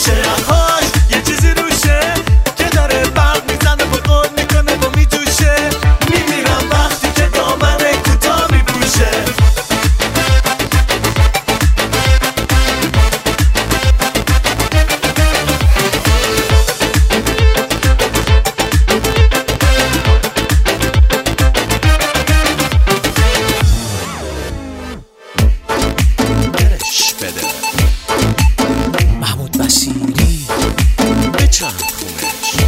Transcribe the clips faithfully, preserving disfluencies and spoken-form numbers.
میپوشه هاش یه چیزی روشه که داره برق میزنه و قول میکنه و میجوشه میمیرم وقتی که دامن کوتاه میپوشه محمود بصیری بچند خونش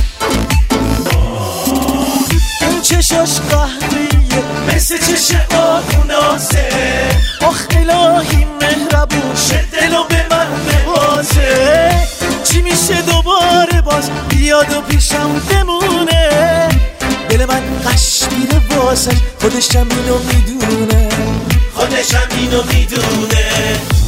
این چشاش قهریه مثل چش آخوناسه آخ الهی مهربون شه دلو به من ببازه چی میشه دوباره باز بیاد و پیشم بمونه دل من قش میره واسش خودشم اینو میدونه خودشم اینو میدونه